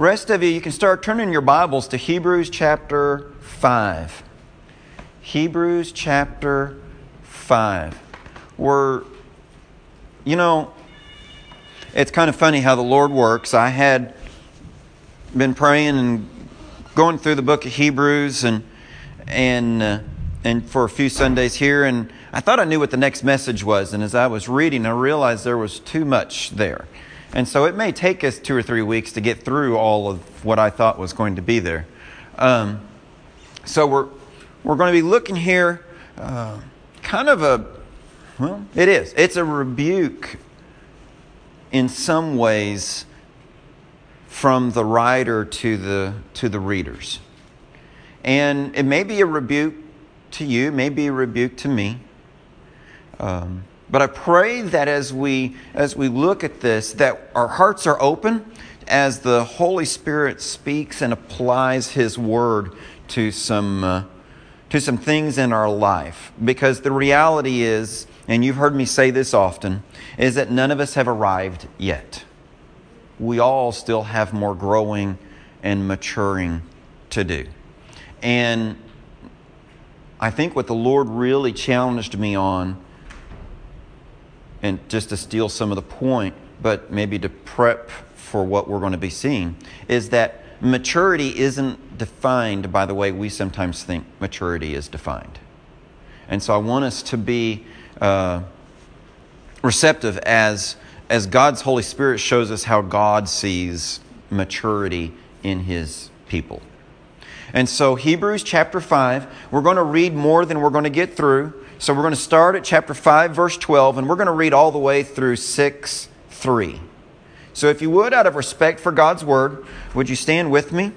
rest of you can start turning your Bibles to Hebrews chapter 5. Hebrews chapter 5. It's kind of funny how the Lord works. I had been praying and going through the book of Hebrews and for a few Sundays here, and I thought I knew what the next message was. And as I was reading, I realized there was too much there. And so it may take us 2 or 3 weeks to get through all of what I thought was going to be there. So we're going to be looking here, it's a rebuke in some ways from the writer to the readers. And it may be a rebuke to you, it may be a rebuke to me. But I pray that as we look at this, that our hearts are open as the Holy Spirit speaks and applies His Word to some things in our life. Because the reality is, and you've heard me say this often, is that none of us have arrived yet. We all still have more growing and maturing to do. And I think what the Lord really challenged me on, and just to steal some of the point, but maybe to prep for what we're going to be seeing, is that maturity isn't defined by the way we sometimes think maturity is defined. And so I want us to be receptive as God's Holy Spirit shows us how God sees maturity in His people. And so Hebrews chapter 5, we're going to read more than we're going to get through. So we're going to start at chapter 5, verse 12, and we're going to read all the way through 6:3. So if you would, out of respect for God's Word, would you stand with me?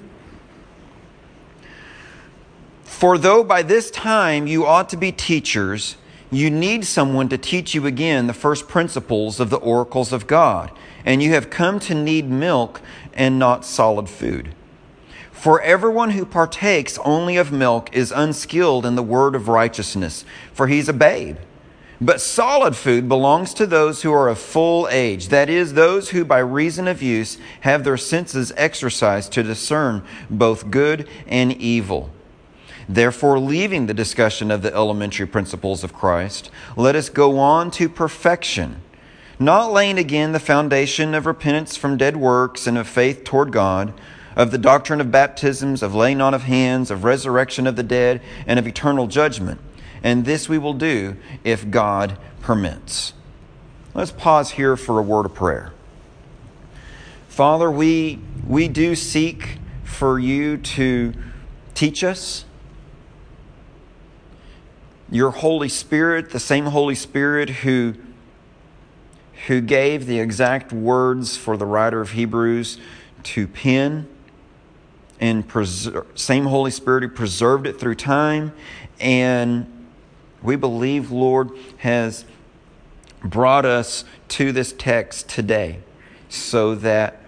For though by this time you ought to be teachers, you need someone to teach you again the first principles of the oracles of God, and you have come to need milk and not solid food. For everyone who partakes only of milk is unskilled in the word of righteousness, for he's a babe. But solid food belongs to those who are of full age, that is, those who by reason of use have their senses exercised to discern both good and evil. Therefore, leaving the discussion of the elementary principles of Christ, let us go on to perfection, not laying again the foundation of repentance from dead works and of faith toward God, of the doctrine of baptisms, of laying on of hands, of resurrection of the dead, and of eternal judgment. And this we will do if God permits. Let's pause here for a word of prayer. Father, we do seek for you to teach us. Your Holy Spirit, the same Holy Spirit who gave the exact words for the writer of Hebrews to pen, and same Holy Spirit who preserved it through time, and we believe, Lord, has brought us to this text today so that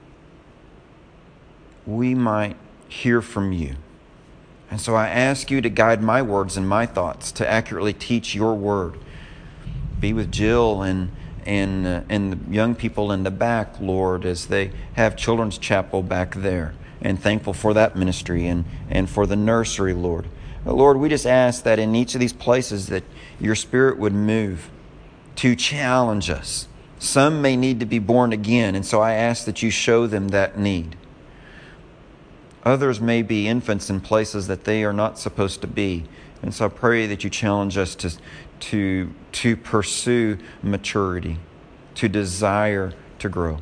we might hear from you. And so I ask you to guide my words and my thoughts to accurately teach your word. Be with Jill and the young people in the back, Lord, as they have children's chapel back there. And thankful for that ministry and for the nursery, Lord. But Lord, we just ask that in each of these places that your Spirit would move to challenge us. Some may need to be born again, and so I ask that you show them that need. Others may be infants in places that they are not supposed to be. And so I pray that you challenge us to pursue maturity, to desire to grow.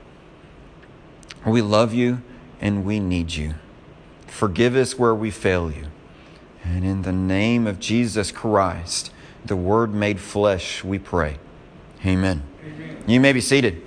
We love you. And we need you. Forgive us where we fail you. And in the name of Jesus Christ, the Word made flesh, we pray. Amen. Amen. You may be seated.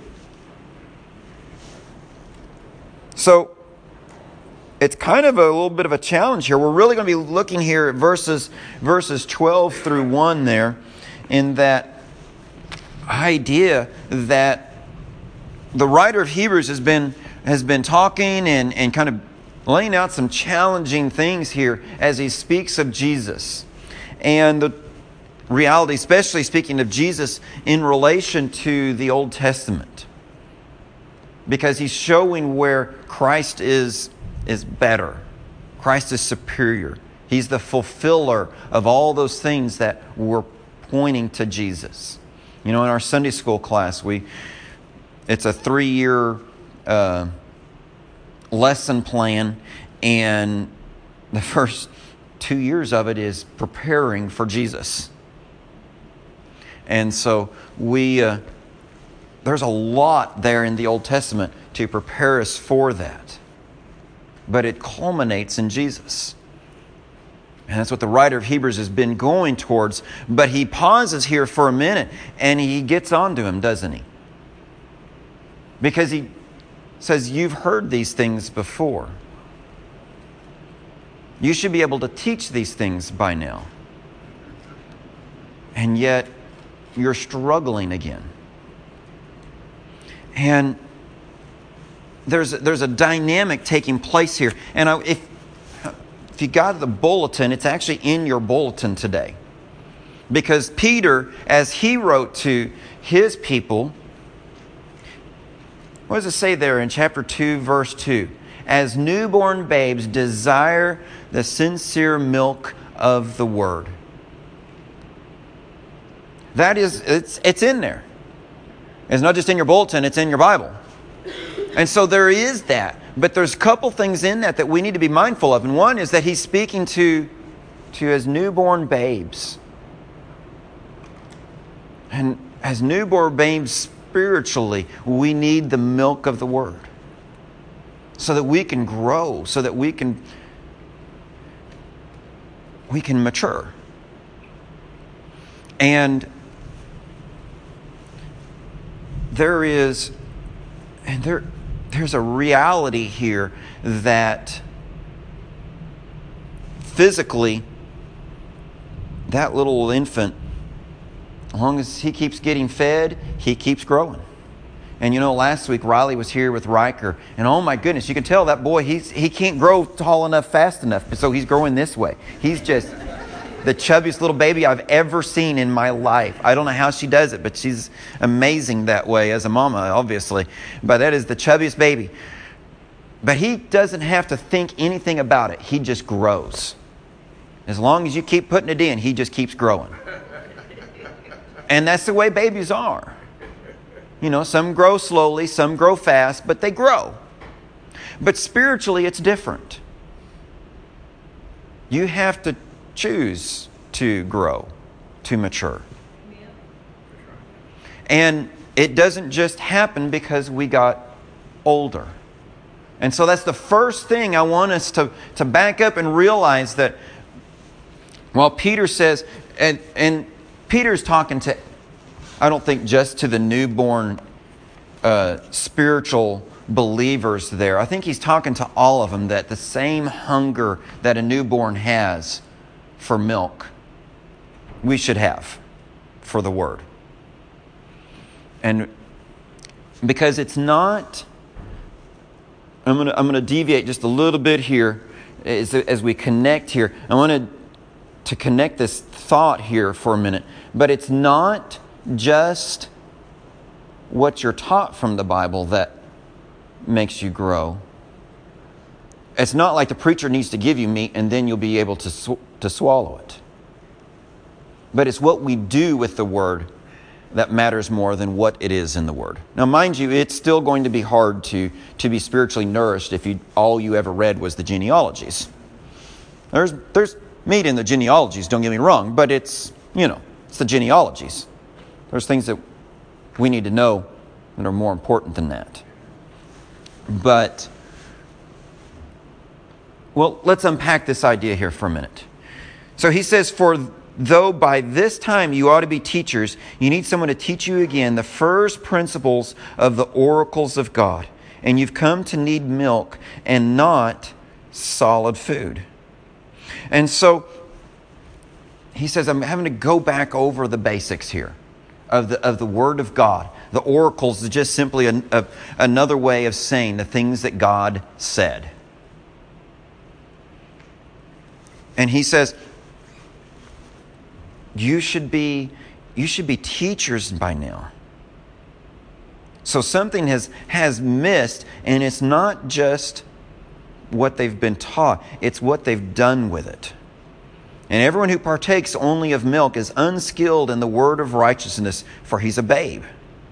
So, it's kind of a little bit of a challenge here. We're really going to be looking here at verses 12 through 1 there, in that idea that the writer of Hebrews has been talking and kind of laying out some challenging things here as he speaks of Jesus. And the reality, especially speaking of Jesus in relation to the Old Testament. because he's showing where Christ is better. Christ is superior. He's the fulfiller of all those things that were pointing to Jesus. In our Sunday school class, it's a 3-year lesson plan, and the first 2 years of it is preparing for Jesus. And so there's a lot there in the Old Testament to prepare us for that. But it culminates in Jesus. And that's what the writer of Hebrews has been going towards. But he pauses here for a minute and he gets on to him, doesn't he? Because he says, you've heard these things before. You should be able to teach these things by now. And yet, you're struggling again. And there's a dynamic taking place here. And if you got the bulletin, it's actually in your bulletin today. Because Peter, as he wrote to his people, what does it say there in chapter 2, verse 2? As newborn babes desire the sincere milk of the word. That is, it's in there. It's not just in your bulletin, it's in your Bible. And so there is that. But there's a couple things in that we need to be mindful of. And one is that he's speaking to his newborn babes. And as newborn babes spiritually, we need the milk of the word. So that we can grow, so that we can mature. And there's a reality here that physically, that little infant, as long as he keeps getting fed, he keeps growing. And last week Riley was here with Riker, and oh my goodness, you can tell that boy, he can't grow tall enough, fast enough, so he's growing this way. He's just the chubbiest little baby I've ever seen in my life. I don't know how she does it, but she's amazing that way as a mama, obviously. But that is the chubbiest baby. But he doesn't have to think anything about it. He just grows. As long as you keep putting it in, he just keeps growing. And that's the way babies are. Some grow slowly, some grow fast, but they grow. But spiritually, it's different. You have to choose to grow, to mature. And it doesn't just happen because we got older. And so that's the first thing I want us to back up and realize that while Peter says, and Peter's talking to, I don't think just to the newborn spiritual believers there. I think he's talking to all of them, that the same hunger that a newborn has for milk, we should have for the word. And because it's not, I'm going to deviate just a little bit here as we connect here. I want to connect this thought here for a minute. But it's not just what you're taught from the Bible that makes you grow. It's not like the preacher needs to give you meat and then you'll be able to swallow it. But it's what we do with the word that matters more than what it is in the word. Now, mind you, it's still going to be hard to be spiritually nourished if all you ever read was the genealogies. There's meat in the genealogies, don't get me wrong, but it's the genealogies. There's things that we need to know that are more important than that. But, well, let's unpack this idea here for a minute. So he says, for though by this time you ought to be teachers, you need someone to teach you again the first principles of the oracles of God. And you've come to need milk and not solid food. And so he says, I'm having to go back over the basics here of the Word of God. The oracles is just simply another way of saying the things that God said. And he says, you should be teachers by now. So something has missed, and it's not just what they've been taught, it's what they've done with it. And everyone who partakes only of milk is unskilled in the word of righteousness, for he's a babe.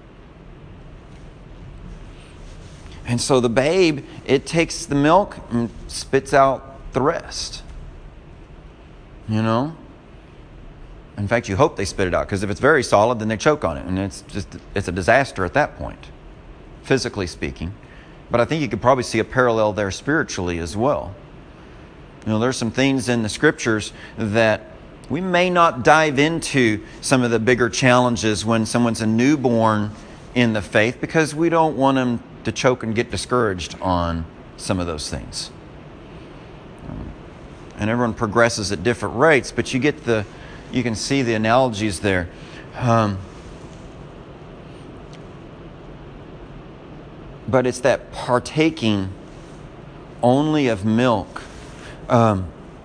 And so the babe, it takes the milk and spits out the rest. You know? In fact, you hope they spit it out, because if it's very solid, then they choke on it. And it's a disaster at that point, physically speaking. But I think you could probably see a parallel there spiritually as well. You know, there's some things in the Scriptures that we may not dive into some of the bigger challenges when someone's a newborn in the faith, because we don't want them to choke and get discouraged on some of those things. And everyone progresses at different rates, but you can see the analogies there. But it's that partaking only of milk. And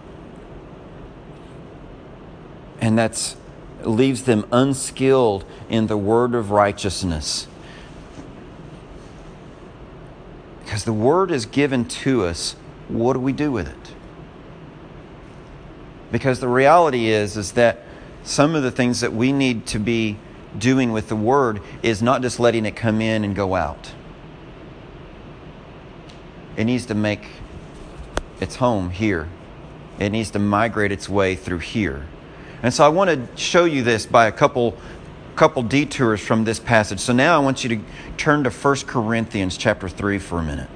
that leaves them unskilled in the word of righteousness. Because the word is given to us, what do we do with it? Because the reality is that some of the things that we need to be doing with the word is not just letting it come in and go out. It needs to make its home here. It needs to migrate its way through here. And so I want to show you this by a couple detours from this passage. So now I want you to turn to 1 Corinthians chapter 3 for a minute.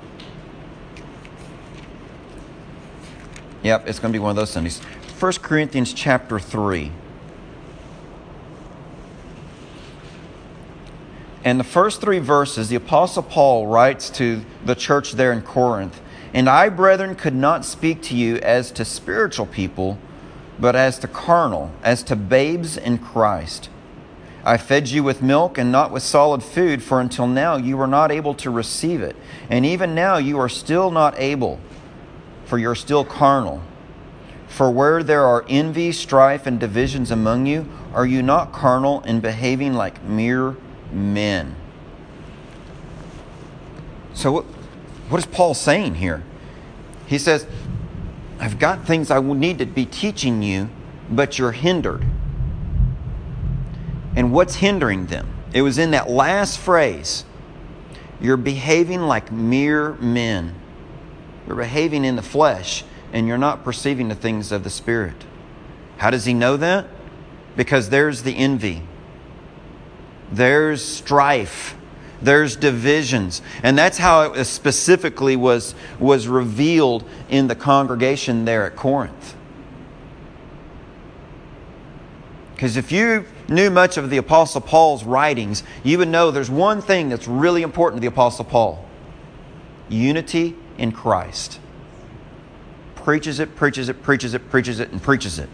Yep, it's going to be one of those Sundays. 1 Corinthians chapter 3. And the first 3 verses, the Apostle Paul writes to the church there in Corinth, "And I, brethren, could not speak to you as to spiritual people, but as to carnal, as to babes in Christ. I fed you with milk and not with solid food, for until now you were not able to receive it. And even now you are still not able, for you are still carnal. For where there are envy, strife, and divisions among you, are you not carnal and behaving like mere men?" So what is Paul saying here? He says, I've got things I need to be teaching you, but you're hindered. And what's hindering them? It was in that last phrase. You're behaving like mere men. You're behaving in the flesh, and you're not perceiving the things of the Spirit. How does he know that? Because there's the envy. There's strife. There's divisions. And that's how it specifically was revealed in the congregation there at Corinth. Because if you knew much of the Apostle Paul's writings, you would know there's one thing that's really important to the Apostle Paul. Unity in Christ. Preaches it, preaches it, preaches it, preaches it, and preaches it.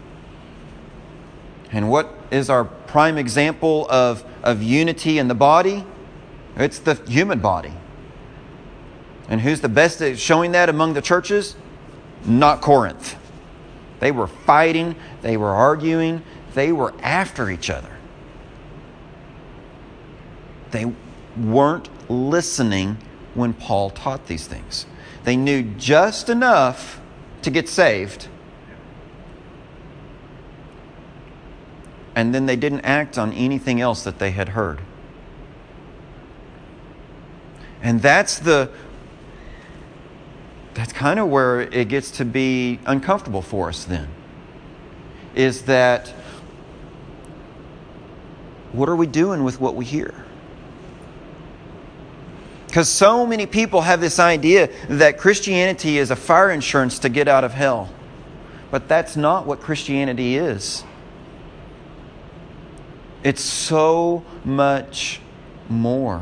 And what is our prime example of unity in the body? It's the human body. And who's the best at showing that among the churches? Not Corinth. They were fighting, they were arguing, they were after each other. They weren't listening when Paul taught these things. They knew just enough to get saved, and then they didn't act on anything else that they had heard. And that's kind of where it gets to be uncomfortable for us then. Is that, what are we doing with what we hear? Because so many people have this idea that Christianity is a fire insurance to get out of hell. But that's not what Christianity is. It's so much more.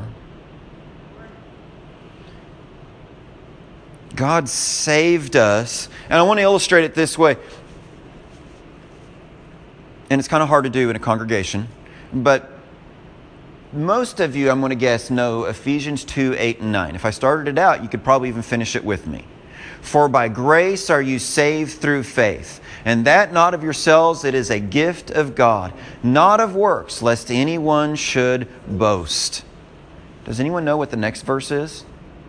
God saved us. And I want to illustrate it this way. And it's kind of hard to do in a congregation. But most of you, I'm going to guess, know Ephesians 2, 8, and 9. If I started it out, you could probably even finish it with me. "For by grace are you saved through faith, and that not of yourselves, it is a gift of God, not of works, lest anyone should boast." Does anyone know what the next verse is?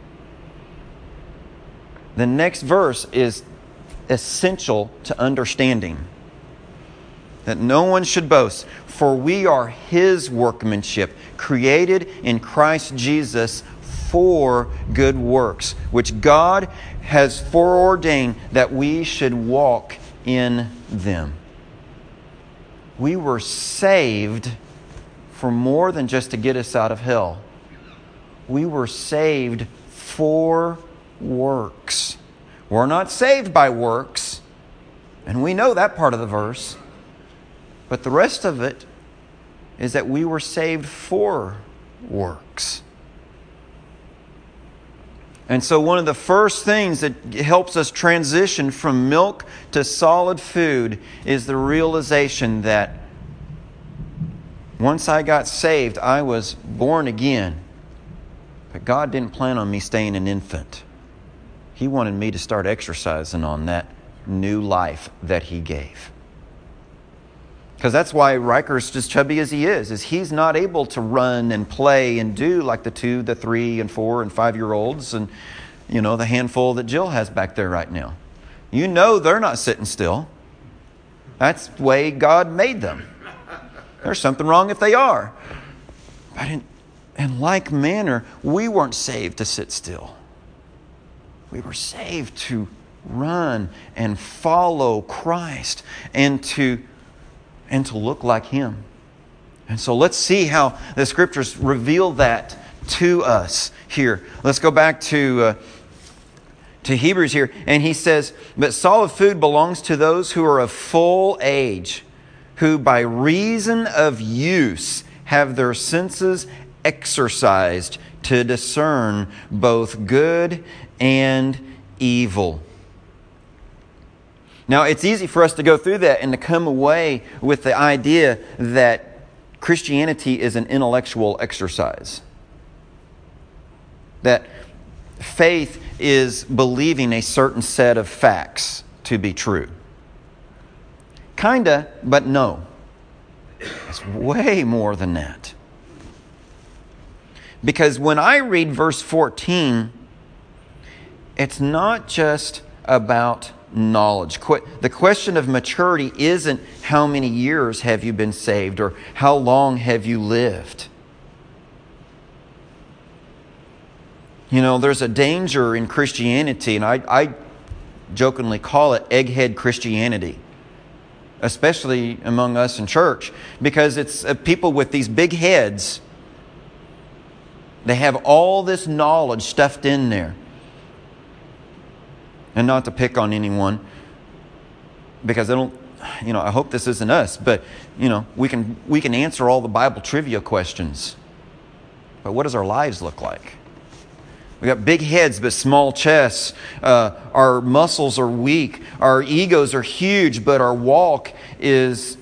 The next verse is essential to understanding. That no one should boast, for we are His workmanship, created in Christ Jesus for good works, which God has foreordained that we should walk in them. We were saved for more than just to get us out of hell. We were saved for works. We're not saved by works, and we know that part of the verse. But the rest of it is that we were saved for works. And so one of the first things that helps us transition from milk to solid food is the realization that once I got saved, I was born again. But God didn't plan on me staying an infant. He wanted me to start exercising on that new life that He gave. Because that's why Riker's as chubby as he is he's not able to run and play and do like the 2, the 3, and 4, and 5-year-olds and, the handful that Jill has back there right now. They're not sitting still. That's the way God made them. There's something wrong if they are. But in like manner, we weren't saved to sit still. We were saved to run and follow Christ and to look like Him. And so let's see how the Scriptures reveal that to us here. Let's go back to Hebrews here. And he says, but solid food belongs to those who are of full age, who by reason of use have their senses exercised to discern both good and evil. Now, it's easy for us to go through that and to come away with the idea that Christianity is an intellectual exercise. That faith is believing a certain set of facts to be true. Kinda, but no. It's way more than that. Because when I read verse 14, it's not just about knowledge. The question of maturity isn't how many years have you been saved or how long have you lived. There's a danger in Christianity, and I jokingly call it egghead Christianity, especially among us in church, because it's people with these big heads. They have all this knowledge stuffed in there. And not to pick on anyone, because I don't, I hope this isn't us, but, we can answer all the Bible trivia questions. But what does our lives look like? We got big heads but small chests. Our muscles are weak. Our egos are huge, but our walk is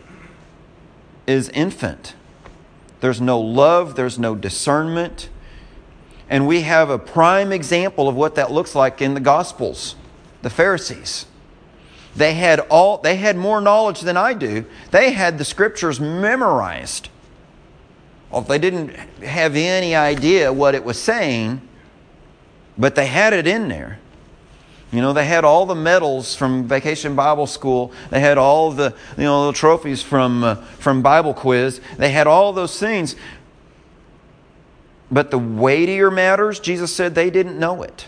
infant. There's no love. There's no discernment. And we have a prime example of what that looks like in the Gospels. The Pharisees. They had more knowledge than I do. They had the Scriptures memorized. Well, they didn't have any idea what it was saying, but they had it in there. They had all the medals from Vacation Bible School. They had all the little trophies from Bible Quiz. They had all those things. But the weightier matters, Jesus said they didn't know it.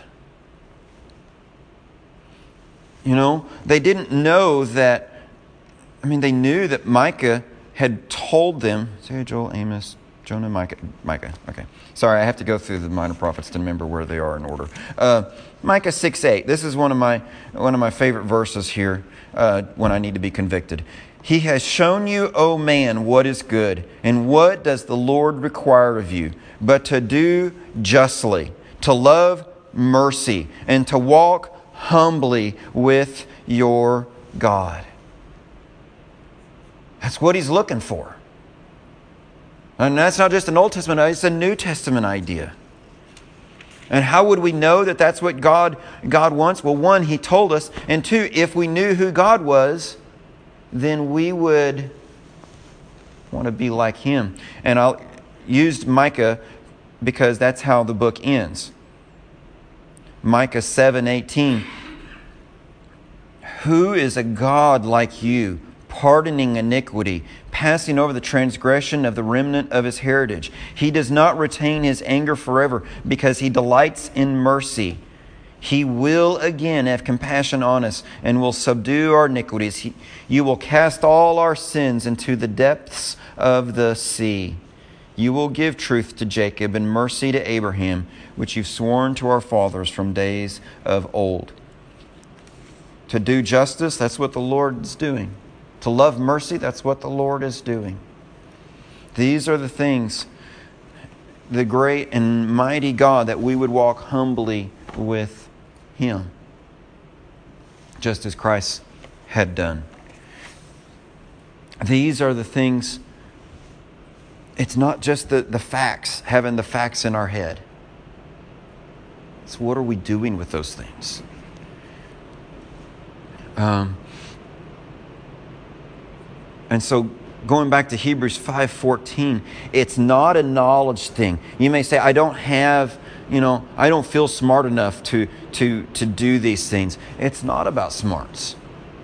They didn't know that. They knew that Micah had told them. Say Joel, Amos, Jonah, Micah. Okay. Sorry, I have to go through the minor prophets to remember where they are in order. Micah 6:8. This is one of my favorite verses here when I need to be convicted. He has shown you, O man, what is good, and what does the Lord require of you, but to do justly, to love mercy, and to walk humbly with your God. That's what He's looking for. And that's not just an Old Testament idea, it's a New Testament idea. And how would we know that that's what God wants? Well, one, He told us. And two, if we knew who God was, then we would want to be like Him. And I'll used Micah because that's how the book ends. Micah 7:18. Who is a God like you, pardoning iniquity, passing over the transgression of the remnant of his heritage? He does not retain his anger forever, because he delights in mercy. He will again have compassion on us and will subdue our iniquities. You will cast all our sins into the depths of the sea. You will give truth to Jacob and mercy to Abraham, which you've sworn to our fathers from days of old. To do justice, that's what the Lord is doing. To love mercy, that's what the Lord is doing. These are the things, the great and mighty God, that we would walk humbly with Him, just as Christ had done. These are the things. It's not just the facts, having the facts in our head. It's what are we doing with those things? And so going back to Hebrews 5:14, it's not a knowledge thing. You may say, I don't feel smart enough to do these things. It's not about smarts.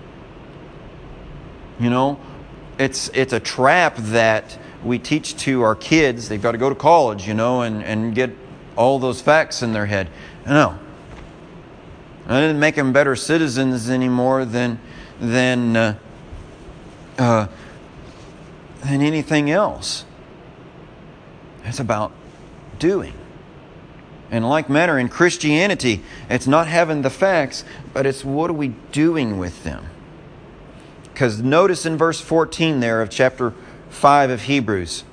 It's a trap that we teach to our kids. They've got to go to college, and get all those facts in their head. No. I didn't make them better citizens anymore than anything else. It's about doing. In like manner, in Christianity, it's not having the facts, but it's what are we doing with them? Because notice in verse 14 there of chapter 5 of Hebrews,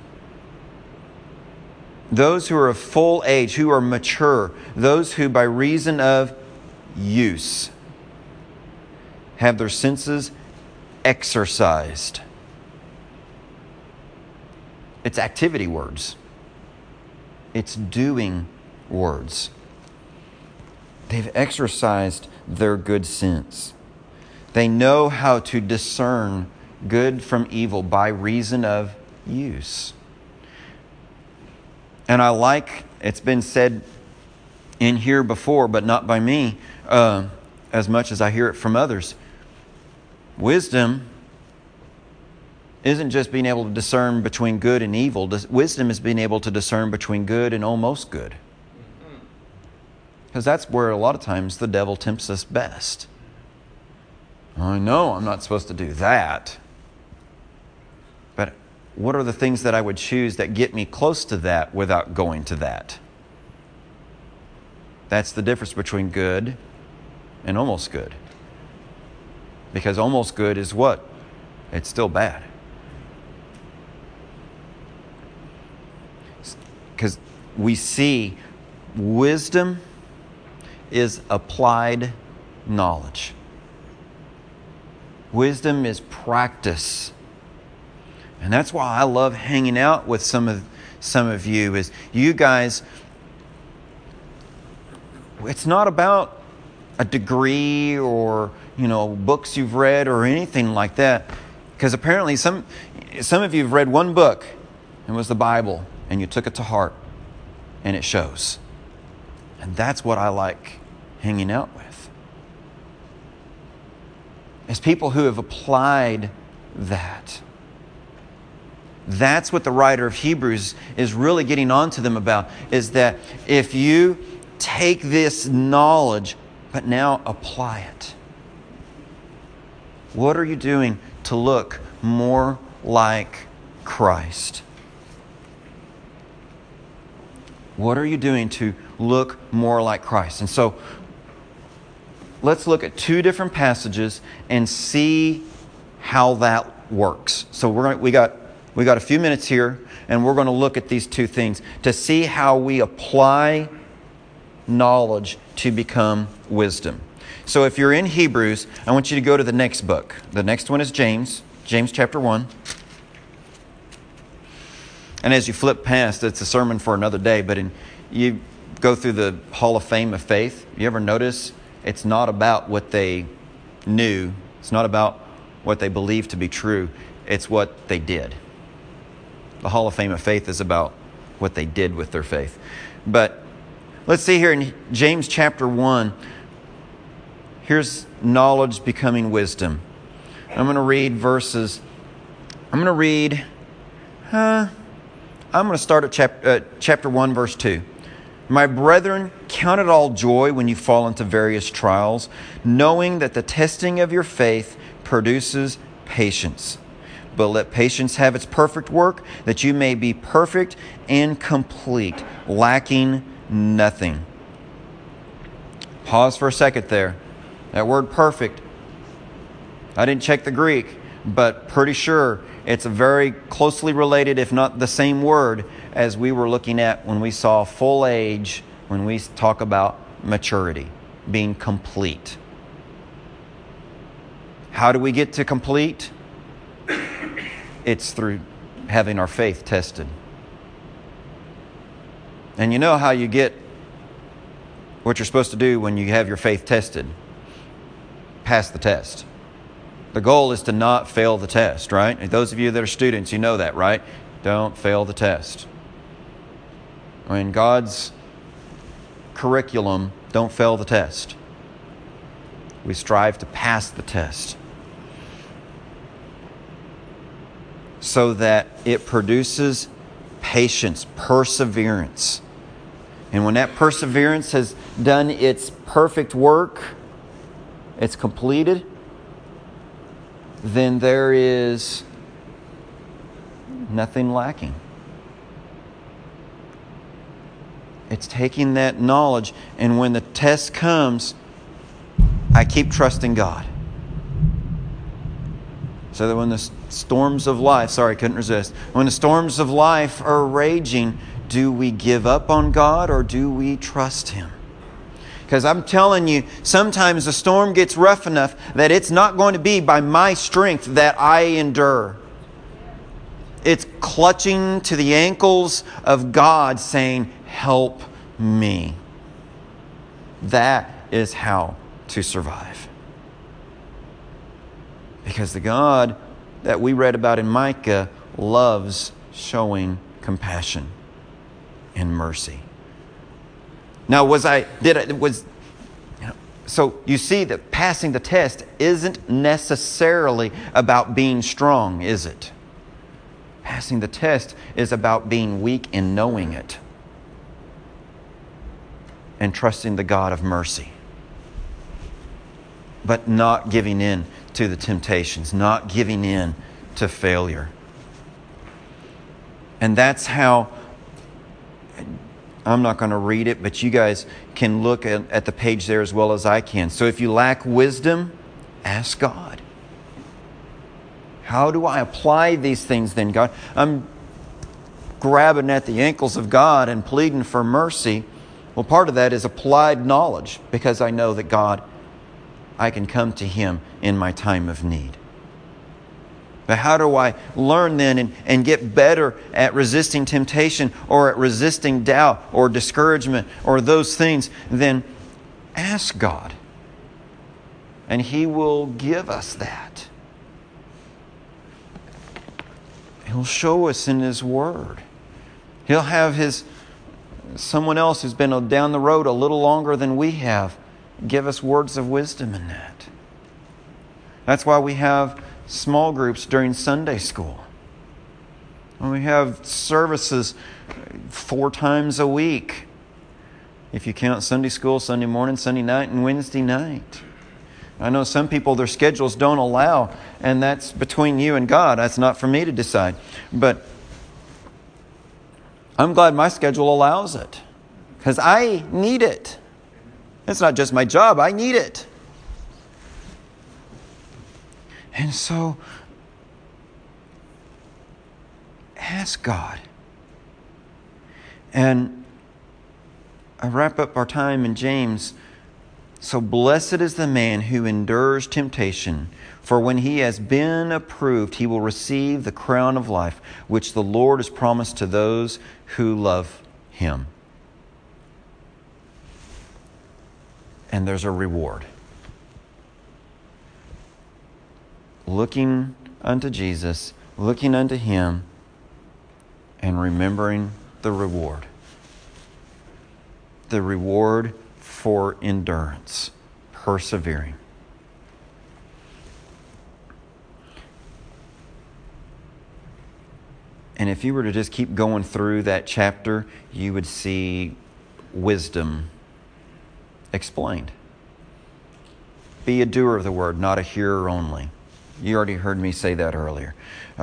those who are of full age, who are mature, those who by reason of use have their senses exercised. It's activity words. It's doing words. They've exercised their good sense. They know how to discern good from evil by reason of use. And it's been said in here before, but not by me, as much as I hear it from others. Wisdom isn't just being able to discern between good and evil. Wisdom is being able to discern between good and almost good. Because that's where a lot of times the devil tempts us best. I know I'm not supposed to do that. But what are the things that I would choose that get me close to that without going to that? That's the difference between good and almost good. Because almost good is what? It's still bad. Because we see wisdom is applied knowledge. Wisdom is practice. And that's why I love hanging out with some of you, is you guys, it's not about a degree or, books you've read or anything like that. Because apparently some of you have read one book, and it was the Bible, and you took it to heart, and it shows. And that's what I like hanging out with. It's people who have applied that. That's what the writer of Hebrews is really getting on to them about, is that if you take this knowledge, but now apply it. What are you doing to look more like Christ? What are you doing to look more like Christ? And so, let's look at two different passages and see how that works. So we got a few minutes here, and we're going to look at these two things to see how we apply knowledge to become wisdom. So if you're in Hebrews, I want you to go to the next book. The next one is James chapter 1. And as you flip past, it's a sermon for another day, but you go through the Hall of Fame of Faith. You ever notice it's not about what they knew. It's not about what they believed to be true. It's what they did. The Hall of Fame of Faith is about what they did with their faith. But let's see here in James chapter 1. Here's knowledge becoming wisdom. I'm going to read I'm going to start at chapter 1, verse 2. My brethren, count it all joy when you fall into various trials, knowing that the testing of your faith produces patience. But let patience have its perfect work, that you may be perfect and complete, lacking nothing. Pause for a second there. That word perfect, I didn't check the Greek, but pretty sure it's a very closely related, if not the same word, as we were looking at when we saw full age, when we talk about maturity, being complete. How do we get to complete? It's through having our faith tested. And you know how you get what you're supposed to do when you have your faith tested. Pass the test. The goal is to not fail the test, right? And those of you that are students, you know that, right? Don't fail the test. In God's curriculum, don't fail the test. We strive to pass the test so that it produces patience, perseverance. And when that perseverance has done its perfect work, it's completed, then there is nothing lacking. It's taking that knowledge, and when the test comes, I keep trusting God. So that when the storms of life, couldn't resist. When the storms of life are raging, do we give up on God or do we trust Him? Because I'm telling you, sometimes the storm gets rough enough that it's not going to be by my strength that I endure. It's clutching to the ankles of God saying, help me. That is how to survive. Because the God that we read about in Micah loves showing compassion and mercy. Now, so you see that passing the test isn't necessarily about being strong, is it? Passing the test is about being weak in knowing it and trusting the God of mercy, but not giving in to the temptations, not giving in to failure. And that's how, I'm not going to read it, but you guys can look at the page there as well as I can. So if you lack wisdom, ask God. How do I apply these things then, God? I'm grabbing at the ankles of God and pleading for mercy. Well, part of that is applied knowledge, because I know that God, I can come to Him in my time of need. But how do I learn then and get better at resisting temptation or at resisting doubt or discouragement or those things? Then ask God. And He will give us that. He'll show us in His Word. He'll have someone else who's been down the road a little longer than we have give us words of wisdom in that. That's why we have small groups during Sunday school. And we have services 4 times a week. If you count Sunday school, Sunday morning, Sunday night, and Wednesday night. I know some people, their schedules don't allow, and that's between you and God. That's not for me to decide. But I'm glad my schedule allows it, because I need it. It's not just my job, I need it. And so, ask God. And I wrap up our time in James. So blessed is the man who endures temptation, for when he has been approved, he will receive the crown of life, which the Lord has promised to those who love Him. And there's a reward. Looking unto Jesus, looking unto Him, and remembering the reward. The reward for endurance, persevering. And if you were to just keep going through that chapter, you would see wisdom explained. Be a doer of the word, not a hearer only. You already heard me say that earlier.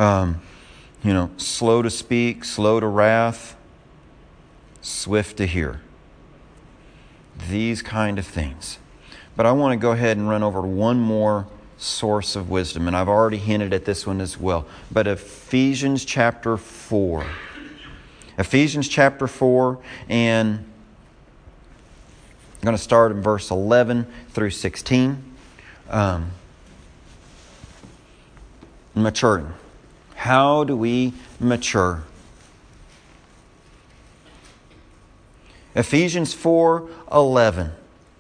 Slow to speak, slow to wrath, swift to hear. These kind of things. But I want to go ahead and run over one more source of wisdom, and I've already hinted at this one as well. But Ephesians chapter 4. Ephesians chapter 4, and I'm going to start in verse 11 through 16. Maturing. How do we mature? Ephesians 4:11.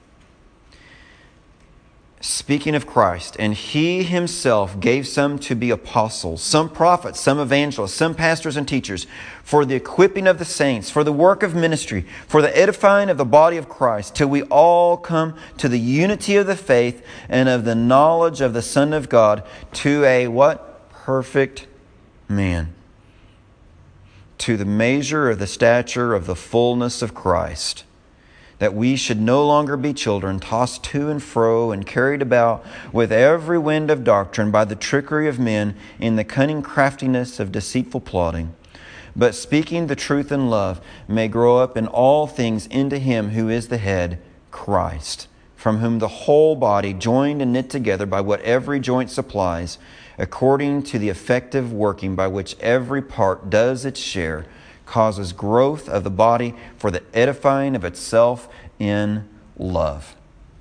Speaking of Christ, and He Himself gave some to be apostles, some prophets, some evangelists, some pastors and teachers, for the equipping of the saints, for the work of ministry, for the edifying of the body of Christ, till we all come to the unity of the faith and of the knowledge of the Son of God, to a what? Perfect man. To the measure of the stature of the fullness of Christ, that we should no longer be children, tossed to and fro and carried about with every wind of doctrine by the trickery of men in the cunning craftiness of deceitful plotting, but speaking the truth in love may grow up in all things into Him who is the head, Christ, from whom the whole body, joined and knit together by what every joint supplies, according to the effective working by which every part does its share, causes growth of the body for the edifying of itself in love.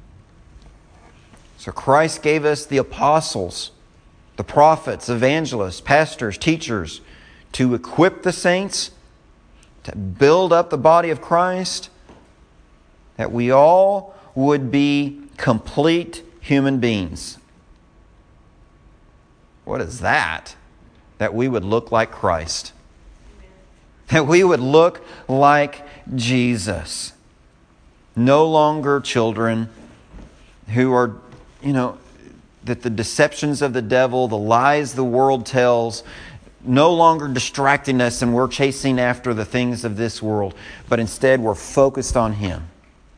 So Christ gave us the apostles, the prophets, evangelists, pastors, teachers, to equip the saints, to build up the body of Christ, that we all would be complete human beings. What is that? That we would look like Christ. That we would look like Jesus. No longer children who are, that the deceptions of the devil, the lies the world tells, no longer distracting us and we're chasing after the things of this world, but instead we're focused on Him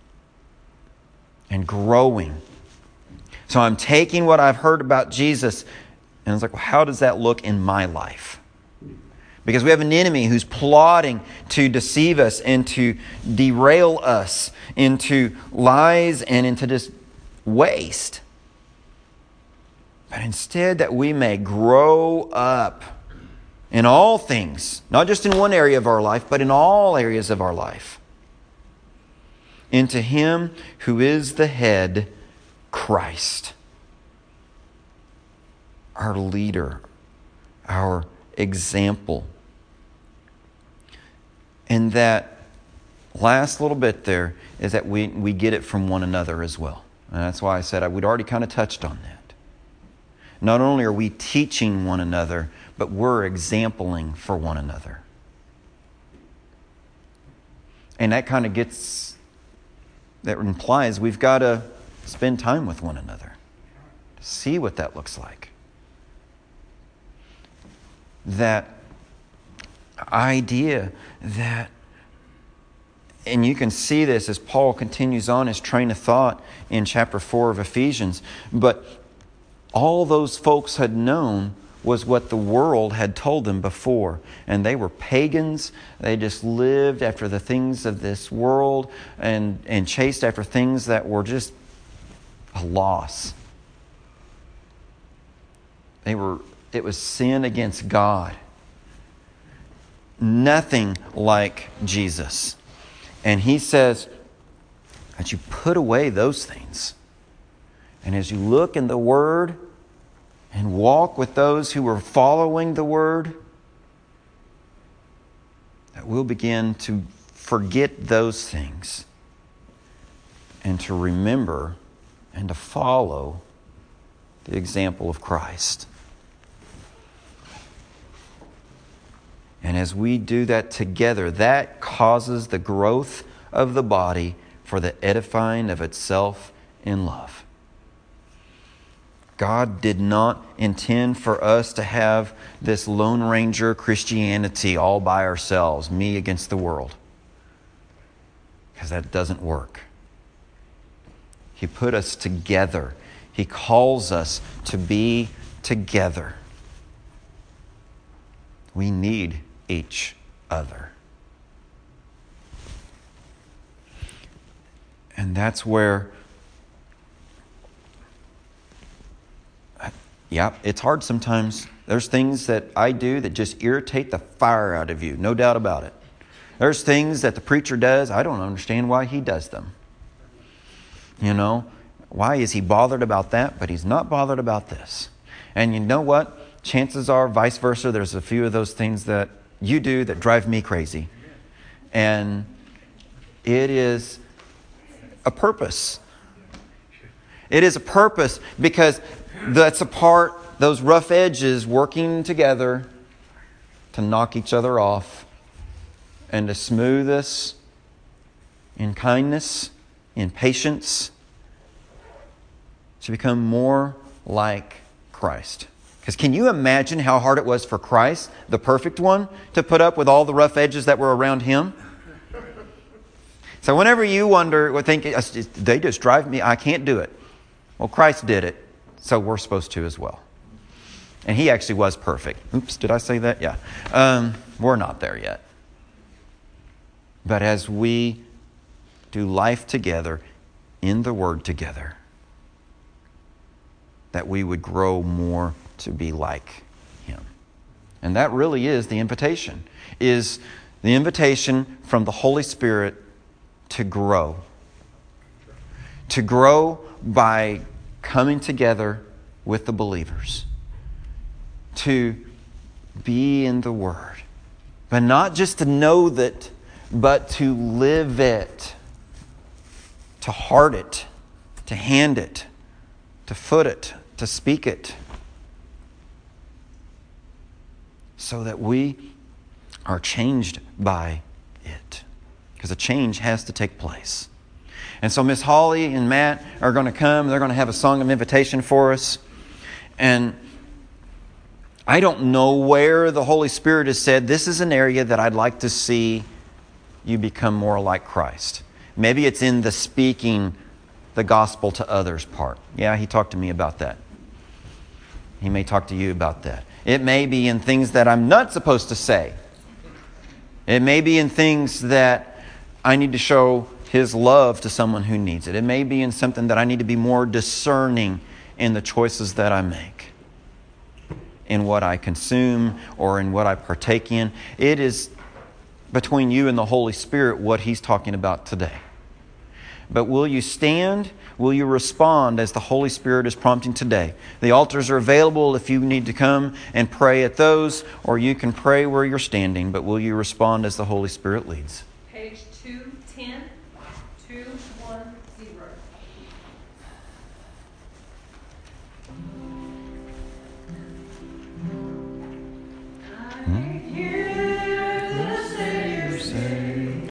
and growing. So I'm taking what I've heard about Jesus and it's like, well, how does that look in my life? Because we have an enemy who's plotting to deceive us and to derail us into lies and into this waste. But instead that we may grow up in all things, not just in one area of our life, but in all areas of our life, into Him who is the head, Christ, our leader, our example. And that last little bit there is that we get it from one another as well. And that's why I said we'd already kind of touched on that. Not only are we teaching one another, but we're exampling for one another. And that kind of that implies we've got to spend time with one another to see what that looks like. That idea that, and you can see this as Paul continues on his train of thought in chapter 4 of Ephesians, but all those folks had known was what the world had told them before. And they were pagans. They just lived after the things of this world and chased after things that were just a loss. It was sin against God. Nothing like Jesus. And He says that you put away those things. And as you look in the Word and walk with those who are following the Word, that we'll begin to forget those things and to remember and to follow the example of Christ. And as we do that together, that causes the growth of the body for the edifying of itself in love. God did not intend for us to have this Lone Ranger Christianity all by ourselves, me against the world. Because that doesn't work. He put us together. He calls us to be together. We need each other. And that's where, it's hard sometimes. There's things that I do that just irritate the fire out of you, no doubt about it. There's things that the preacher does, I don't understand why he does them. You know, why is he bothered about that, but he's not bothered about this? And you know what? Chances are, vice versa, there's a few of those things that you do that drive me crazy. And it is a purpose. It is a purpose because that's a part, those rough edges working together to knock each other off and to smooth us in kindness, in patience, to become more like Christ. Because can you imagine how hard it was for Christ, the perfect one, to put up with all the rough edges that were around him? So whenever you wonder, or think, they just drive me, I can't do it. Well, Christ did it, so we're supposed to as well. And he actually was perfect. Oops, did I say that? Yeah. We're not there yet. But as we do life together, in the Word together, that we would grow more to be like Him. And that really is the invitation. Is the invitation from the Holy Spirit to grow. To grow by coming together with the believers. To be in the Word. But not just to know that, but to live it. To heart it. To hand it. To foot it. To speak it. So that we are changed by it. Because a change has to take place. And so Miss Holly and Matt are going to come. They're going to have a song of invitation for us. And I don't know where the Holy Spirit has said, this is an area that I'd like to see you become more like Christ. Maybe it's in the speaking the gospel to others part. Yeah, he talked to me about that. He may talk to you about that. It may be in things that I'm not supposed to say. It may be in things that I need to show His love to someone who needs it. It may be in something that I need to be more discerning in the choices that I make, in what I consume or in what I partake in. It is between you and the Holy Spirit what He's talking about today. But will you stand? Will you respond as the Holy Spirit is prompting today? The altars are available if you need to come and pray at those, or you can pray where you're standing, but will you respond as the Holy Spirit leads?